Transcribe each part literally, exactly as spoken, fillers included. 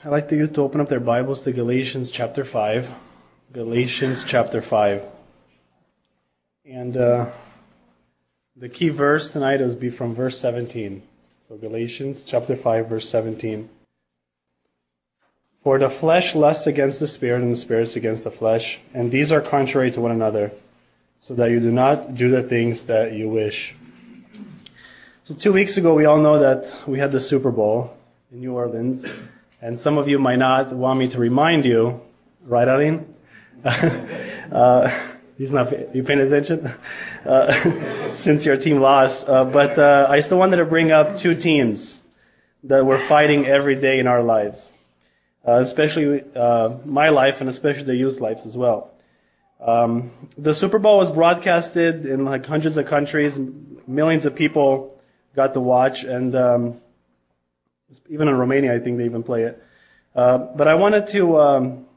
I'd like the youth to open up their Bibles to Galatians chapter five. Galatians chapter five. And uh, the key verse tonight is be from verse seventeen. So Galatians chapter five, verse seventeen. For the flesh lusts against the Spirit, and the Spirit against the flesh, and these are contrary to one another, so that you do not do the things that you wish. So two weeks ago, we all know that we had the Super Bowl in New Orleans, and some of you might not want me to remind you, right, Aline? uh, he's not. You paying attention? Uh, since your team lost, uh, but uh, I still wanted to bring up two teams that we're fighting every day in our lives, uh, especially uh, my life and especially the youth lives as well. Um, the Super Bowl was broadcasted in like hundreds of countries, millions of people got to watch, and um, even in Romania, I think they even play it. Uh, but I wanted to um,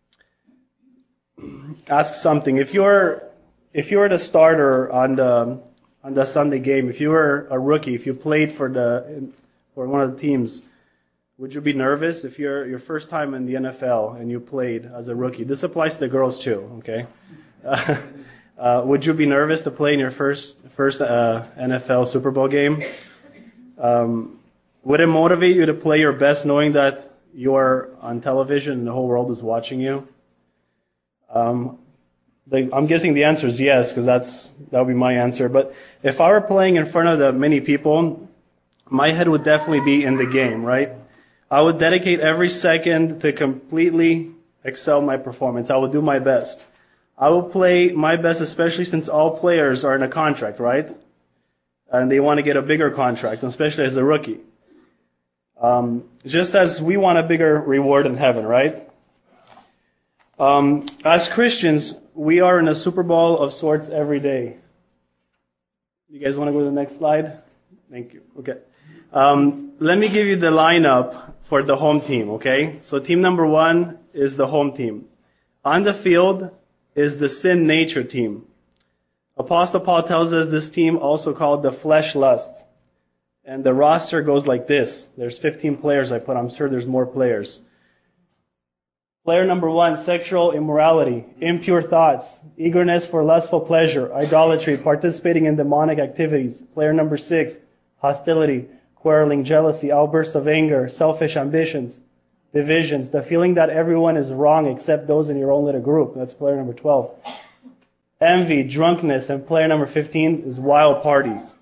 ask something. If you're if you were the starter on the on the Sunday game, if you were a rookie, if you played for the for one of the teams, would you be nervous if you're your first time in the N F L and you played as a rookie? This applies to the girls too. Okay. Uh, Uh, would you be nervous to play in your first first uh, N F L Super Bowl game? Um, would it motivate you to play your best knowing that you're on television and the whole world is watching you? Um, the, I'm guessing the answer is yes, because that's that would be my answer. But if I were playing in front of the many people, my head would definitely be in the game, right? I would dedicate every second to completely excel my performance. I would do my best. I will play my best, especially since all players are in a contract, right? And they want to get a bigger contract, especially as a rookie. Um, just as we want a bigger reward in heaven, right? Um, as Christians, we are in a Super Bowl of sorts every day. You guys want to go to the next slide? Thank you. Okay. Um, let me give you the lineup for the home team, okay? So team number one is the home team. On the field is the sin nature team. Apostle Paul tells us this team also called the flesh lust. And the roster goes like this. There's fifteen players I put. I'm sure there's more players. Player number one, sexual immorality, impure thoughts, eagerness for lustful pleasure, idolatry, participating in demonic activities. Player number six, hostility, quarreling, jealousy, outbursts of anger, selfish ambitions, divisions, the feeling that everyone is wrong except those in your own little group. That's player number twelve. Envy, drunkenness, and player number fifteen is wild parties.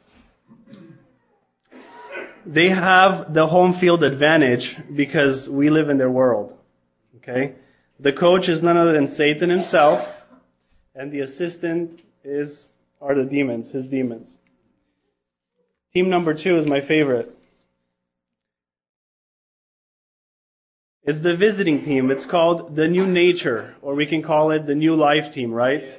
They have the home field advantage because we live in their world. Okay? The coach is none other than Satan himself, and the assistant is are the demons, his demons. Team number two is my favorite. It's the visiting team. It's called the New Nature, or we can call it the New Life team, right?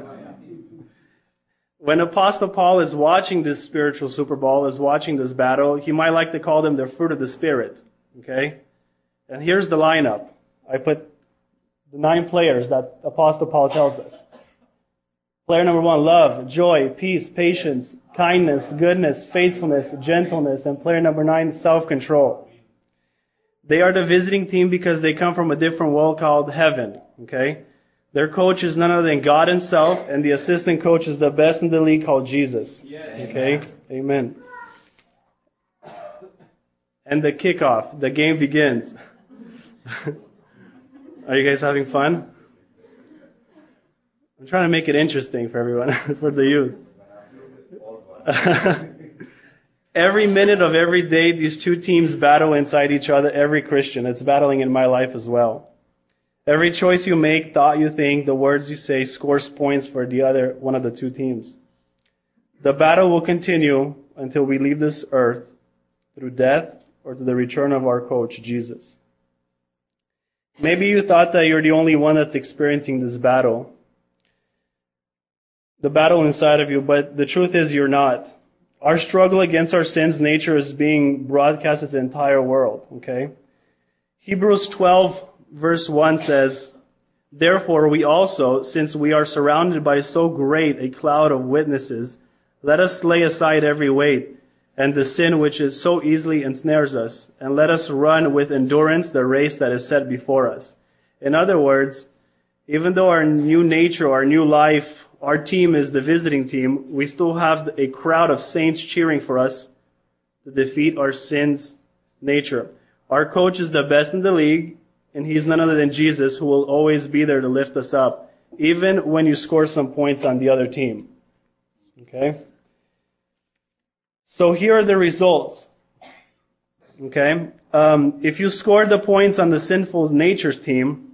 When Apostle Paul is watching this spiritual Super Bowl, is watching this battle, he might like to call them the fruit of the Spirit. Okay? And here's the lineup. I put the nine players that Apostle Paul tells us. Player number one, love, joy, peace, patience, kindness, goodness, faithfulness, gentleness. And player number nine, self-control. They are the visiting team because they come from a different world called heaven, okay? Their coach is none other than God himself, and the assistant coach is the best in the league called Jesus, okay? Amen. And the kickoff, the game begins. Are you guys having fun? I'm trying to make it interesting for everyone, for the youth. Every minute of every day, these two teams battle inside each other. Every Christian, it's battling in my life as well. Every choice you make, thought you think, the words you say, scores points for the other one of the two teams. The battle will continue until we leave this earth through death or to the return of our coach, Jesus. Maybe you thought that you're the only one that's experiencing this battle, the battle inside of you, but the truth is you're not. Our struggle against our sin's nature is being broadcasted to the entire world, okay? Hebrews twelve verse one says, therefore we also, since we are surrounded by so great a cloud of witnesses, let us lay aside every weight and the sin which is so easily ensnares us, and let us run with endurance the race that is set before us. In other words, even though our new nature, our new life, our team is the visiting team, we still have a crowd of saints cheering for us to defeat our sin's nature. Our coach is the best in the league, and he's none other than Jesus, who will always be there to lift us up, even when you score some points on the other team. Okay? So here are the results. Okay? Um, if you scored the points on the sinful nature's team,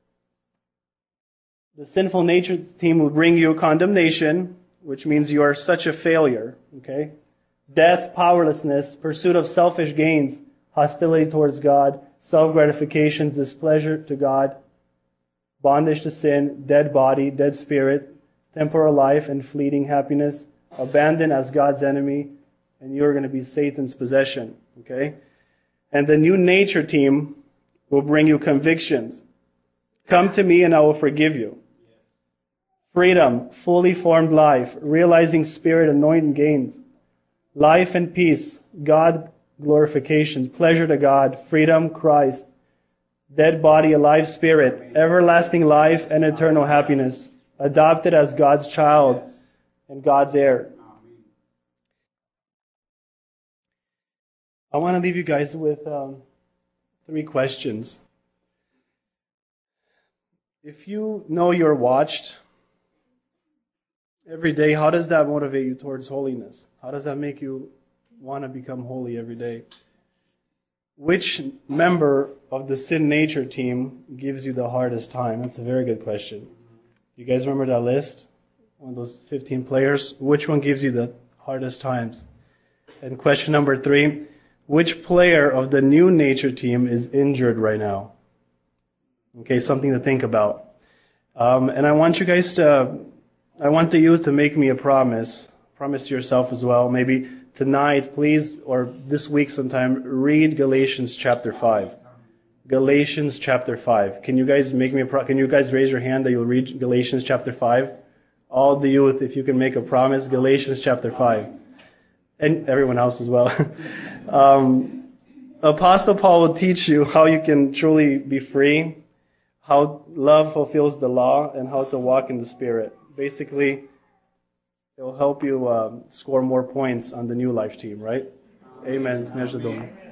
the sinful nature's team will bring you condemnation, which means you are such a failure. Okay? Death, powerlessness, pursuit of selfish gains, hostility towards God, self-gratifications, displeasure to God, bondage to sin, dead body, dead spirit, temporal life, and fleeting happiness, abandoned as God's enemy, and you're going to be Satan's possession. Okay? And the new nature team will bring you convictions. Come to me and I will forgive you. Freedom, fully formed life, realizing spirit anointing gains. Life and peace, God glorifications, pleasure to God, freedom, Christ, dead body, alive spirit, everlasting life and eternal happiness, adopted as God's child and God's heir. I want to leave you guys with um, three questions. If you know you're watched every day, how does that motivate you towards holiness? How does that make you want to become holy every day? Which member of the sin nature team gives you the hardest time? That's a very good question. You guys remember that list? One of those fifteen players? Which one gives you the hardest times? And question number three, which player of the new nature team is injured right now? Okay, something to think about. Um, and I want you guys to, I want the youth to make me a promise. Promise to yourself as well. Maybe tonight, please, or this week sometime, read Galatians chapter five. Galatians chapter five. Can you guys make me a pro- can you guys raise your hand that you'll read Galatians chapter five? All the youth, if you can make a promise, Galatians chapter five. And everyone else as well. um, Apostle Paul will teach you how you can truly be free, how love fulfills the law, and how to walk in the Spirit. Basically, it will help you um, score more points on the new life team, right? Amen.